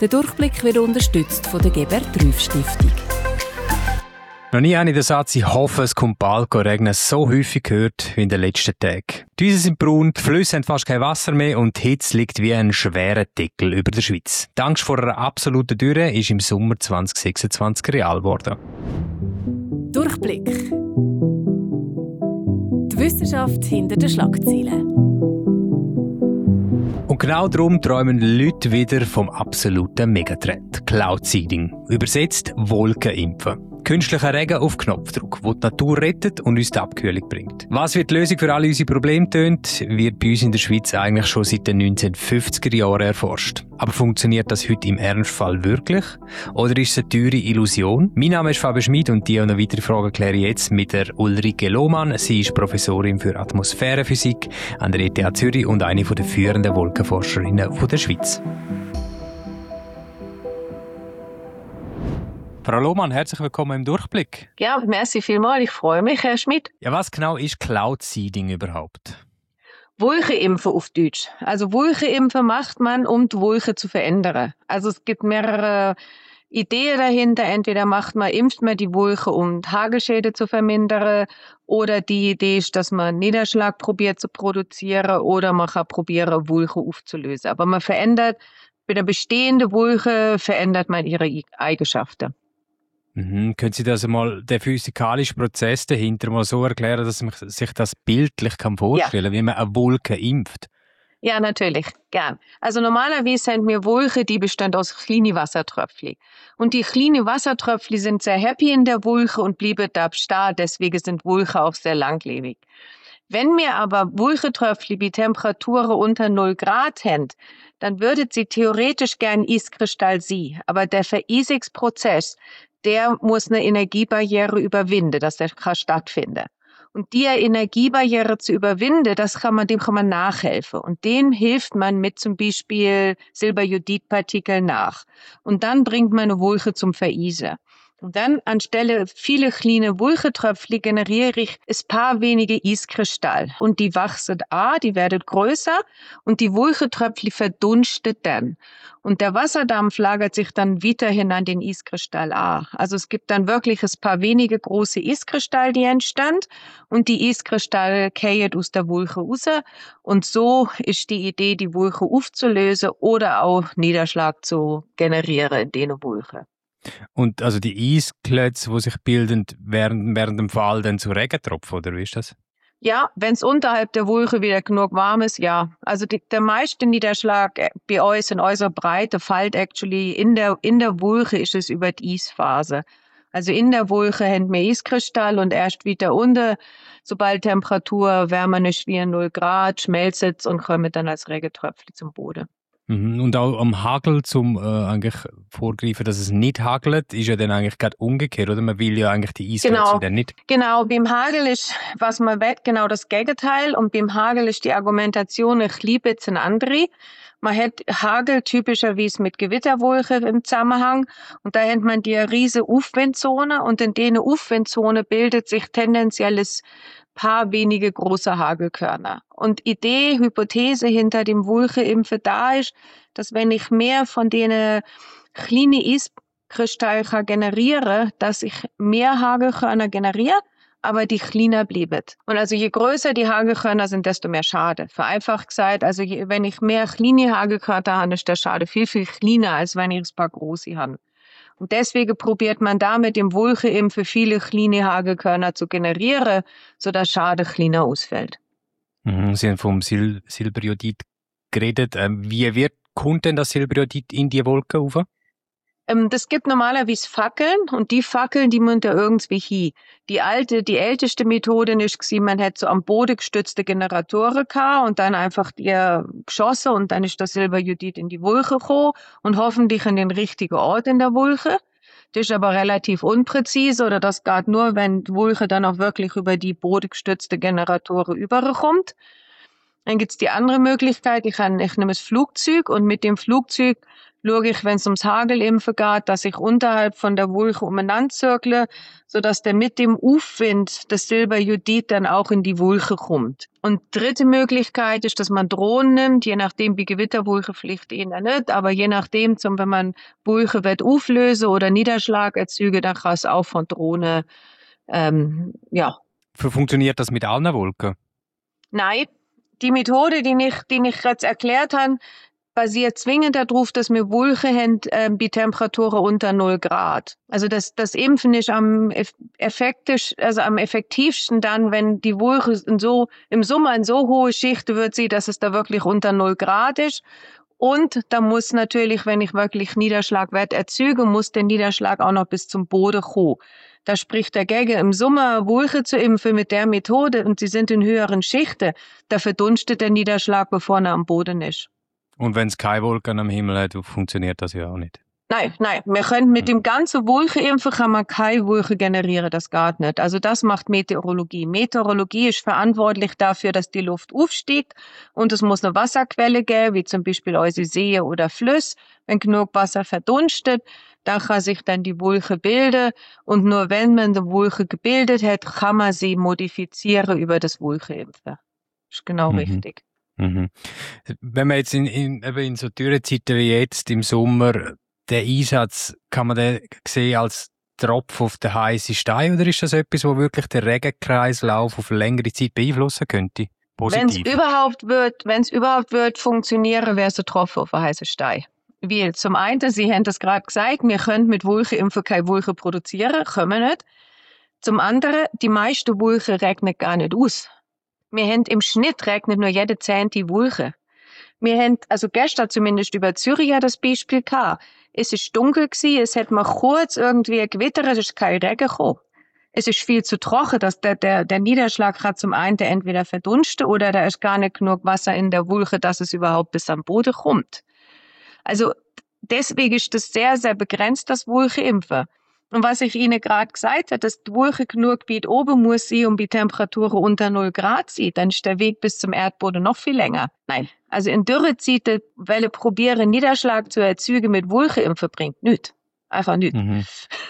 Der Durchblick wird unterstützt von der Gebert-Trüff-Stiftung. Noch nie habe ich den Satz «Ich hoffe, es kommt bald» regnen so häufig gehört wie in den letzten Tagen. Die Wiesen sind braun, die Flüsse haben fast kein Wasser mehr und die Hitze liegt wie ein schwerer Deckel über der Schweiz. Die Angst vor einer absoluten Dürre ist im Sommer 2026 real geworden. Durchblick. Die Wissenschaft hinter den Schlagzeilen. Und genau darum träumen Leute wieder vom absoluten Megatrend. Cloud Seeding. Übersetzt Wolkenimpfen. Künstlicher Regen auf Knopfdruck, der die Natur rettet und uns die Abkühlung bringt. Was wird die Lösung für alle unsere Probleme tönt, wird bei uns in der Schweiz eigentlich schon seit den 1950er Jahren erforscht. Aber funktioniert das heute im Ernstfall wirklich? Oder ist es eine teure Illusion? Mein Name ist Fabian Schmid und die und noch weitere Fragen kläre ich jetzt mit der Ulrike Lohmann. Sie ist Professorin für Atmosphärenphysik an der ETH Zürich und eine der führenden Wolkenforscherinnen der Schweiz. Frau Lohmann, herzlich willkommen im Durchblick. Ja, merci vielmals. Ich freue mich, Herr Schmidt. Ja, was genau ist Cloud Seeding überhaupt? Wolkenimpfen auf Deutsch. Also Wolkenimpfen macht man, um die Wolke zu verändern. Also es gibt mehrere Ideen dahinter. Entweder impft man die Wolke, um Hagelschäden zu vermindern, oder die Idee ist, dass man Niederschlag probiert zu produzieren, oder man kann probieren, Wolke aufzulösen. Aber man verändert, bei der bestehenden Wolke verändert man ihre Eigenschaften. Können Sie das einmal, den physikalischen Prozess dahinter mal so erklären, dass man sich das bildlich vorstellen kann, wie man eine Wolke impft? Ja, natürlich, gern. Also normalerweise haben wir Wolken, die bestehen aus kleinen Wassertröpfchen. Und die kleinen Wassertröpfchen sind sehr happy in der Wolke und bleiben da stehen, deswegen sind Wolken auch sehr langlebig. Wenn wir aber Wolkentröpfchen bei Temperaturen unter 0 Grad haben, dann würden sie theoretisch gern Eiskristall sein. Aber der Vereisungsprozess, der muss eine Energiebarriere überwinden, dass der kann stattfinden. Und die Energiebarriere zu überwinden, dem kann man nachhelfen. Und dem hilft man mit zum Beispiel Silberjodidpartikeln nach. Und dann bringt man eine Wolke zum Vereisen. Und dann anstelle viele kleine Wolkentröpfchen generiere ich ein paar wenige Eiskristalle. Und die wachsen an, die werden größer und die Wolkentröpfchen verdunstet dann. Und der Wasserdampf lagert sich dann weiterhin an den Eiskristall an. Also es gibt dann wirklich ein paar wenige große Eiskristalle, die entstehen. Und die Eiskristalle fallen aus der Wolke raus. Und so ist die Idee, die Wolke aufzulösen oder auch Niederschlag zu generieren in den Wolken. Und also die Eisklötze, die sich bilden, während dem Fall dann zu Regentropfen, oder wie ist das? Ja, wenn es unterhalb der Wolke wieder genug warm ist, ja. Also der meiste Niederschlag bei uns in unserer Breite fällt actually in der Wolke, ist es über die Eisphase. Also in der Wolke haben wir Eiskristall und erst wieder unten, sobald Temperatur wärmer ist wie 0 Grad, schmelzt es und kommt dann als Regentröpfchen zum Boden. Und auch am Hagel, zum eigentlich vorgreifen, dass es nicht hagelt, ist ja dann eigentlich gerade umgekehrt, oder? Man will ja eigentlich die Eisklötze dann nicht. Genau, beim Hagel ist, was man will, genau das Gegenteil. Und beim Hagel ist die Argumentation ein bisschen andere. Man hat Hagel typischerweise mit Gewitterwolken im Zusammenhang. Und da hat man die riesige Aufwindzone. Und in dieser Aufwindzone bildet sich tendenzielles paar wenige große Hagelkörner. Und Hypothese hinter dem Wolkenimpfen da ist, dass wenn ich mehr von denen kleinen Eiskristallen generiere, dass ich mehr Hagelkörner generiere, aber die kleiner bleiben. Und also je größer die Hagelkörner sind, desto mehr Schade. Vereinfacht gesagt, also wenn ich mehr kleine Hagelkörner habe, ist der Schade viel, viel kleiner, als wenn ich ein paar große habe. Und deswegen probiert man damit im Wolkenimpfen viele kleine Hagelkörner zu generieren, sodass Schade kleiner ausfällt. Sie haben vom Silberjodid geredet. Wie kommt denn das Silberjodid in die Wolke rauf? Das gibt normalerweise Fackeln und die Fackeln, die müssen da irgendwie hin. Die älteste Methode ist, man hat so am Boden gestützte Generatoren gehabt und dann einfach die geschossen und dann ist das Silberjodid in die Wolke gekommen und hoffentlich an den richtigen Ort in der Wolke. Das ist aber relativ unpräzise oder das geht nur, wenn die Wolke dann auch wirklich über die bodengestützte Generatoren überkommt. Dann gibt's die andere Möglichkeit, ich nehme das Flugzeug und mit dem Flugzeug schaue ich, wenn es ums Hagelimpfen geht, dass ich unterhalb von der Wulche umeinander zirkle, sodass der mit dem Aufwind das Silberjodid dann auch in die Wulche kommt. Und dritte Möglichkeit ist, dass man Drohnen nimmt, je nachdem wie Gewitterwulche vielleicht eher nicht, aber je nachdem, wenn man Wulche wird auflösen oder Niederschlag erzeugen, dann kann es auch von Drohnen, Funktioniert das mit allen Wolken? Nein, die Methode, die ich jetzt erklärt habe, basiert zwingend darauf, dass wir Wulche haben bei Temperaturen unter 0 Grad. Also das Impfen ist am effektivsten dann, wenn die Wulche im Sommer in so hohe Schichten wird sie, dass es da wirklich unter 0 Grad ist. Und da muss natürlich, wenn ich wirklich Niederschlagwert erzeuge, muss der Niederschlag auch noch bis zum Boden kommen. Da spricht dagegen im Sommer Wulche zu impfen mit der Methode und sie sind in höheren Schichten. Da verdunstet der Niederschlag, bevor er am Boden ist. Und wenn es keine Wolken am Himmel hat, funktioniert das ja auch nicht. Nein, wir können mit dem ganzen Wulchenimpfen kann man keine Wulche generieren, das geht nicht. Also das macht Meteorologie. Meteorologie ist verantwortlich dafür, dass die Luft aufsteigt und es muss eine Wasserquelle geben, wie zum Beispiel unsere Seen oder Flüsse. Wenn genug Wasser verdunstet, dann kann sich dann die Wulche bilden und nur wenn man die Wulche gebildet hat, kann man sie modifizieren über das Wulchenimpfen. Das ist genau richtig. Mhm. Wenn man jetzt in so Dürrezeiten wie jetzt im Sommer, den Einsatz, kann man den sehen als Tropfen auf den heißen Stein oder ist das etwas, wo wirklich den Regenkreislauf auf längere Zeit beeinflussen könnte? Wenn es überhaupt wird funktionieren, wäre es ein Tropfen auf einen heißen Stein. Weil zum einen, Sie haben das gerade gesagt, wir können mit Wulchenimpfen keine Wulche produzieren, können wir nicht. Zum anderen, die meisten Wulche regnen gar nicht aus. Wir haben im Schnitt regnet nur jede 10. Wulche. Wir haben, also gestern zumindest über Zürich ja das Beispiel gehabt. Es ist dunkel gewesen, es hat mal kurz irgendwie gewittert, es ist kein Regen gekommen. Es ist viel zu trocken, dass der Niederschlag gerade zum einen entweder verdunstet oder da ist gar nicht genug Wasser in der Wulche, dass es überhaupt bis am Boden kommt. Also deswegen ist das sehr, sehr begrenzt, das Wulchenimpfen. Und was ich Ihnen gerade gesagt habe, dass die Wulche genug weit oben muss sein und bei Temperaturen unter 0 Grad sein, dann ist der Weg bis zum Erdboden noch viel länger. Nein. Also in Dürrezeiten, weil probieren, Niederschlag zu erzeugen mit Wulchenimpfen bringt nichts. Einfach nichts. Mhm.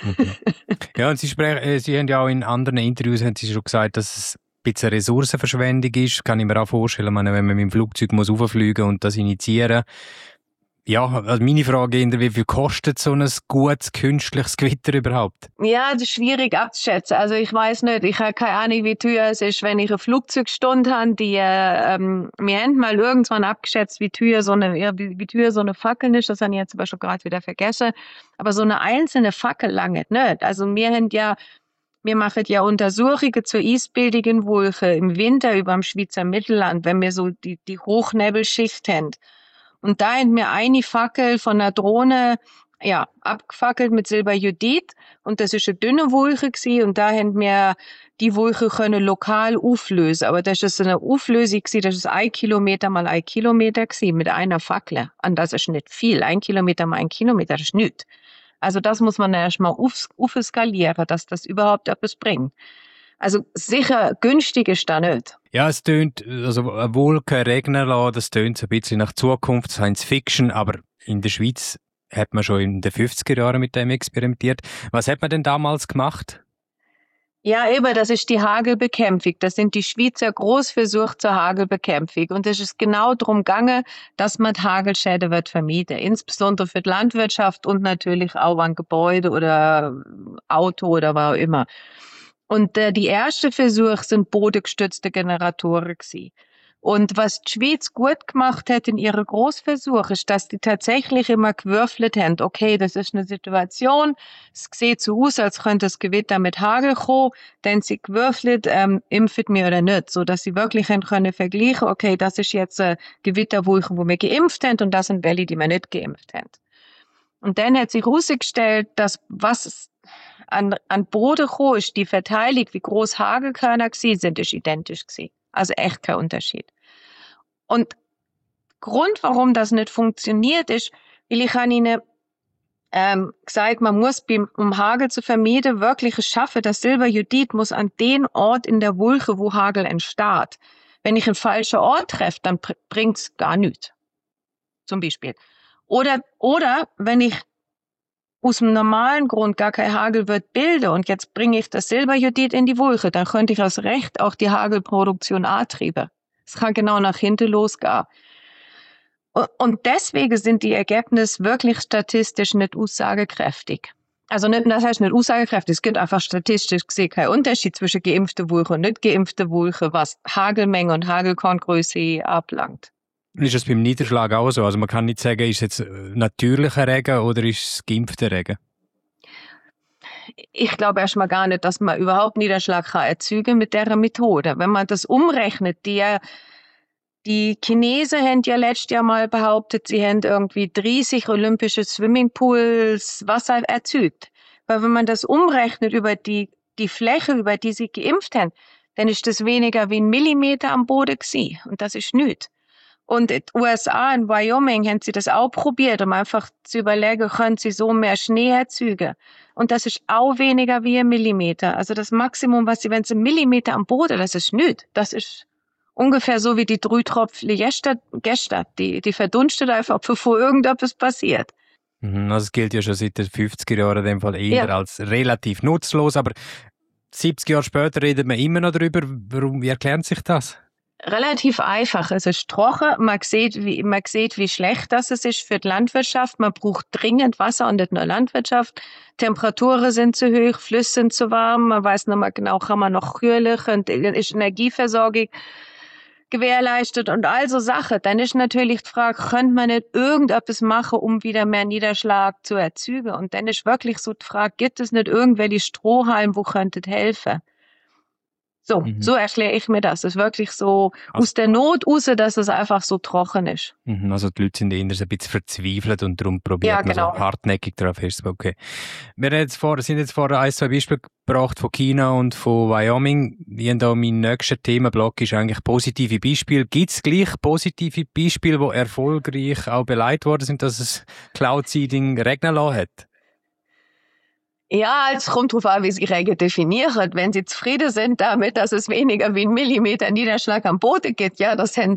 Ja, und Sie haben ja auch in anderen Interviews haben Sie schon gesagt, dass es ein bisschen Ressourcenverschwendung ist. Kann ich mir auch vorstellen, wenn man mit dem Flugzeug muss rauffliegen und das initiieren. Ja, also meine Frage ist, wie viel kostet so ein gutes künstliches Gewitter überhaupt? Ja, das ist schwierig abzuschätzen. Also ich weiß nicht, ich habe keine Ahnung, wie teuer es ist, wenn ich eine Flugzeugstunde habe. Wir haben mal irgendwann abgeschätzt, wie teuer so eine Fackel ist. Das habe ich jetzt aber schon gerade wieder vergessen. Aber so eine einzelne Fackel lange nicht. Also wir machen ja Untersuchungen zur eisbildigen Wulche im Winter über dem Schweizer Mittelland, wenn wir so die Hochnebelschicht haben. Und da haben wir eine Fackel von einer Drohne, abgefackelt mit Silberjodid. Und das ist eine dünne Wulche gewesen. Und da haben wir die Wulche können lokal auflösen. Aber das ist eine Auflösung gewesen, das ist 1 Kilometer mal 1 Kilometer gewesen mit einer Fackel. Und das ist nicht viel. 1 Kilometer mal 1 Kilometer, das ist nichts. Also das muss man erst mal aufskalieren, dass das überhaupt etwas bringt. Also sicher günstig ist da nicht. Ja, es tönt, also eine Wolke regnen lassen, das tönt so ein bisschen nach Zukunft, Science Fiction, aber in der Schweiz hat man schon in den 50er Jahren mit dem experimentiert. Was hat man denn damals gemacht? Ja, eben, das ist die Hagelbekämpfung. Das sind die Schweizer Großversuche zur Hagelbekämpfung. Und es ist genau darum gegangen, dass man Hagelschäden wird vermieden. Insbesondere für die Landwirtschaft und natürlich auch an Gebäude oder Auto oder was auch immer. Und die ersten Versuche sind bodengestützte Generatoren gewesen. Und was die Schweiz gut gemacht hat in ihren Großversuchen, ist, dass die tatsächlich immer gewürfelt haben. Okay, das ist eine Situation, es sieht so aus, als könnte das Gewitter mit Hagel kommen, dann sie gewürfelt, impft mir oder nicht, so dass sie wirklich können vergleichen, okay, das ist jetzt ein Gewitterwolke, wo wir geimpft haben und das sind welche, die wir nicht geimpft haben. Und dann hat sich herausgestellt, dass was an Boden gekommen ist, die Verteilung, wie groß Hagelkörner gewesen sind, ist identisch gewesen. Also echt kein Unterschied. Und Grund, warum das nicht funktioniert, ist, weil ich habe Ihnen gesagt, man muss, um Hagel zu vermeiden, wirklich es schaffen, das Silberjodid muss an den Ort in der Wulche, wo Hagel entsteht. Wenn ich einen falschen Ort treffe, dann bringt's gar nichts. Zum Beispiel. Oder wenn ich aus dem normalen Grund gar kein Hagelwirt bilde und jetzt bringe ich das Silberjodid in die Wulche, dann könnte ich aus Recht auch die Hagelproduktion antreiben. Es kann genau nach hinten losgehen. Und deswegen sind die Ergebnisse wirklich statistisch nicht aussagekräftig. Also nicht, das heißt nicht aussagekräftig, es gibt einfach statistisch gesehen keinen Unterschied zwischen geimpfter Wulche und nicht geimpfter Wulche, was Hagelmenge und Hagelkorngröße ablangt. Ist das beim Niederschlag auch so? Also man kann nicht sagen, ist es jetzt natürlicher Regen oder ist es geimpfter Regen? Ich glaube erstmal gar nicht, dass man überhaupt Niederschlag kann erzeugen mit dieser Methode. Wenn man das umrechnet, die Chinesen haben ja letztes Jahr mal behauptet, sie haben irgendwie 30 olympische Swimmingpools Wasser erzeugt. Weil wenn man das umrechnet über die Fläche, über die sie geimpft haben, dann ist das weniger wie 1 Millimeter am Boden gewesen. Und das ist nichts. Und in den USA, in Wyoming, haben sie das auch probiert, um einfach zu überlegen, können sie so mehr Schnee erzeugen. Und das ist auch weniger wie 1 Millimeter. Also das Maximum, was sie, wenn sie 1 Millimeter am Boden, das ist nichts. Das ist ungefähr so wie die 3 Tropfen gestern. Die verdunstet einfach, bevor irgendetwas passiert. Also es gilt ja schon seit den 50er Jahren in dem Fall eher als relativ nutzlos, aber 70 Jahre später redet man immer noch darüber. Wie erklärt sich das? Relativ einfach. Es ist trocken. Man sieht, wie schlecht das ist für die Landwirtschaft. Man braucht dringend Wasser und nicht nur Landwirtschaft. Temperaturen sind zu hoch, Flüsse sind zu warm. Man weiß nicht mehr genau, kann man noch kühlen, ist Energieversorgung gewährleistet und all so Sachen. Dann ist natürlich die Frage, könnte man nicht irgendetwas machen, um wieder mehr Niederschlag zu erzeugen? Und dann ist wirklich so die Frage, gibt es nicht irgendwelche Strohhalme, wo könntet helfen? So erkläre ich mir das. Es ist wirklich so aus der Not raus, dass es einfach so trocken ist. Also die Leute sind eher ein bisschen verzweifelt und darum probiert man so hartnäckig darauf fest. Okay. Wir sind jetzt vorher 1-2 Beispiele gebracht von China und von Wyoming. Mein nächster Themenblock ist eigentlich positive Beispiele. Gibt es gleich positive Beispiele, die erfolgreich auch beleidigt worden sind, dass es Cloud Seeding regnen lassen hat? Ja, es kommt darauf an, wie Sie Regen definieren. Wenn Sie zufrieden sind damit, dass es weniger wie 1 Millimeter Niederschlag am Boden gibt, ja, das hat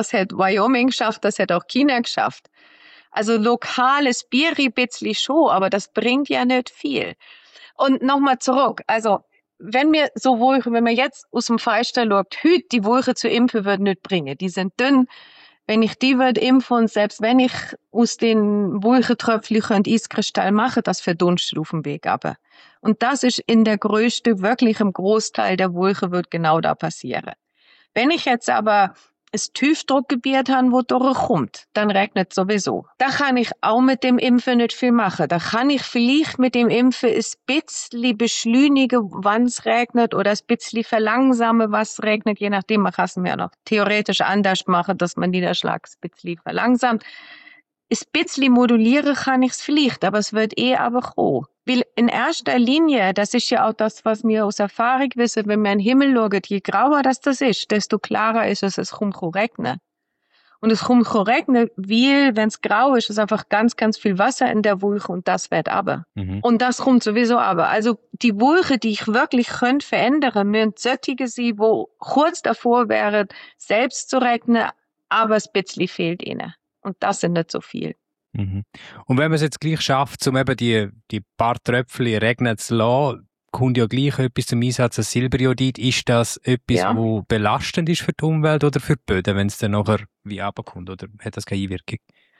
Wyoming geschafft, das hat auch China geschafft. Also lokales Bieri bisschen schon, aber das bringt ja nicht viel. Und nochmal zurück, also wenn man jetzt aus dem Fenster schaut, die Wulche zu impfen wird nicht bringen. Die sind dünn. Wenn ich die würde impfen und selbst wenn ich aus den Wulchentröpfchen Eiskristall mache, das verdunstet auf dem Weg aber. Und das ist in der größte, wirklich im Großteil der Wulche wird genau da passieren. Wenn ich jetzt aber ein Tiefdruckgebiet habe, wo durchkommt, dann regnet sowieso. Da kann ich auch mit dem Impfen nicht viel machen. Da kann ich vielleicht mit dem Impfen ein bisschen beschleunigen, wann es regnet, oder ein bisschen verlangsamen, was regnet, je nachdem. Man kann es mir noch theoretisch anders machen, dass man Niederschlag ein bisschen verlangsamt. Ein bisschen modulieren kann ich es vielleicht, aber es wird aber kommen. Weil in erster Linie, das ist ja auch das, was wir aus Erfahrung wissen, wenn wir in den Himmel schauen, je grauer das ist, desto klarer ist es kommt zu regnen. Und es kommt zu regnen, weil, wenn es grau ist, ist einfach ganz, ganz viel Wasser in der Wulche und das wird aber. Und das kommt sowieso aber. Also die Wulche, die ich wirklich könnte verändern, müssen solche sein, wo kurz davor wären, selbst zu regnen, aber ein bisschen fehlt ihnen. Und das sind nicht so viel. Und wenn man es jetzt gleich schafft, um eben die paar Tröpfchen regnen zu lassen, kommt ja gleich etwas zum Einsatz als Silberjodid. Ist das etwas, wo belastend ist für die Umwelt oder für die Böden, wenn es dann nachher wie runterkommt? Oder hat das keine Einwirkung?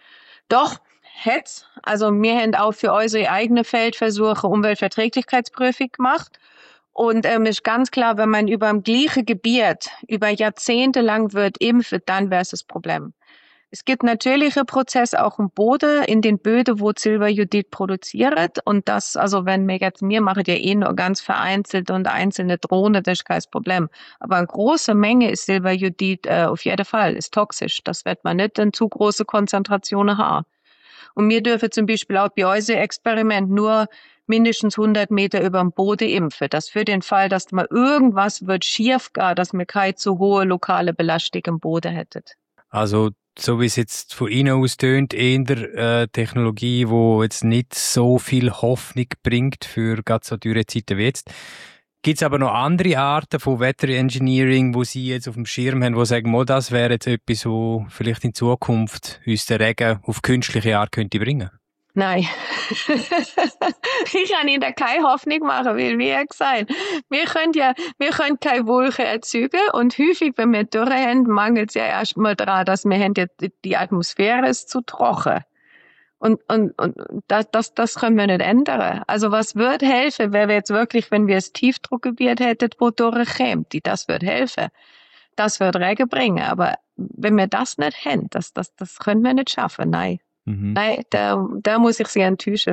Doch, hat's. Also wir haben auch für unsere eigenen Feldversuche Umweltverträglichkeitsprüfung gemacht. Und ist ganz klar, wenn man über dem gleichen Gebiet über Jahrzehnte lang wird impfen, dann wäre es das Problem. Es gibt natürliche Prozesse auch im Boden, in den Böden, wo Silberjodid produziert. Und das, also wir machen ja nur ganz vereinzelt und einzelne Drohnen, das ist kein Problem. Aber eine große Menge ist Silberjodid auf jeden Fall, ist toxisch. Das wird man nicht in zu große Konzentrationen haben. Und wir dürfen zum Beispiel auch bei unserem Experiment nur mindestens 100 Meter über dem Boden impfen. Das für den Fall, dass mal irgendwas wird schief gehen, dass wir keine zu hohe lokale Belastung im Boden hätten. Also so wie es jetzt von Ihnen aus tönt, eher Technologie, die jetzt nicht so viel Hoffnung bringt für ganz so teure Zeiten wie jetzt. Gibt es aber noch andere Arten von Wetterengineering, wo Sie jetzt auf dem Schirm haben, wo sagen, das wäre jetzt etwas, wo vielleicht in Zukunft uns den Regen auf künstliche Art könnte bringen? Nein. Ich kann Ihnen da keine Hoffnung machen, weil, wie gesagt, wir können keine Wolken erzeugen und häufig, wenn wir Dürre haben, mangelt es ja erstmal daran, dass wir haben die Atmosphäre ist zu trocken. Und das können wir nicht ändern. Also was wird helfen, wäre jetzt wirklich, wenn wir ein Tiefdruckgebiet hätten, wo durchkäme, das wird helfen. Das wird Regen bringen. Aber wenn wir das nicht haben, das können wir nicht schaffen. Nein. Nein, da muss ich Sie enttäuschen.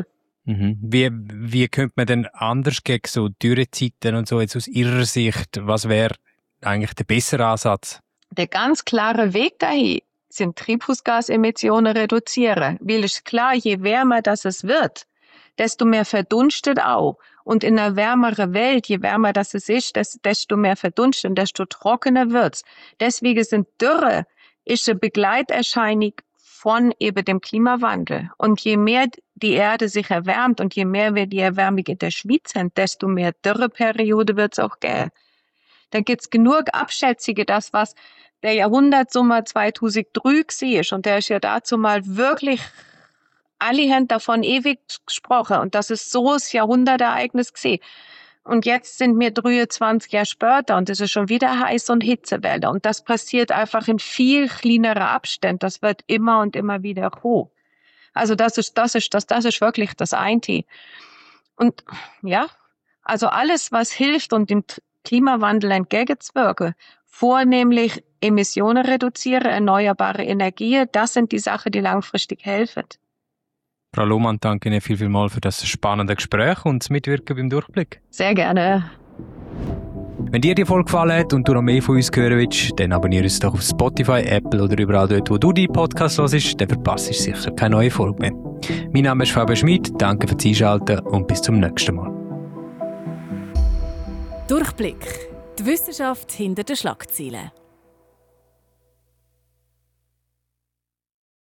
Wie könnte man denn anders gegen so Dürrezeiten und so jetzt aus Ihrer Sicht, was wäre eigentlich der bessere Ansatz? Der ganz klare Weg dahin sind Treibhausgasemissionen reduzieren. Weil es klar, je wärmer das es wird, desto mehr verdunstet auch. Und in einer wärmeren Welt, je wärmer das es ist, desto mehr verdunstet und desto trockener wird's. Deswegen sind Dürre ist eine Begleiterscheinung von eben dem Klimawandel. Und je mehr die Erde sich erwärmt und je mehr wir die Erwärmung in der Schweiz haben, desto mehr Dürreperiode wird's auch geben. Da gibt's genug Abschätzungen, das was der Jahrhundertsommer 2003 war. Und der ist ja dazu mal wirklich, alle haben davon ewig gesprochen. Und das ist so das Jahrhundertereignis gewesen. Und jetzt sind wir 23 Jahre später und es ist schon wieder heiß und Hitzewelle. Und das passiert einfach in viel kleineren Abständen. Das wird immer und immer wieder hoch. Also das ist wirklich das eine. Und ja, also alles, was hilft, um dem Klimawandel entgegenzuwirken, vornehmlich Emissionen reduzieren, erneuerbare Energien, das sind die Sachen, die langfristig helfen. Frau Lohmann, danke Ihnen vielmals für das spannende Gespräch und das Mitwirken beim Durchblick. Sehr gerne. Wenn dir die Folge gefallen hat und du noch mehr von uns hören willst, dann abonniere uns doch auf Spotify, Apple oder überall dort, wo du die Podcast hörst, dann verpasst du sicher keine neue Folge mehr. Mein Name ist Fabian Schmid, danke fürs Einschalten und bis zum nächsten Mal. Durchblick. Die Wissenschaft hinter den Schlagzeilen.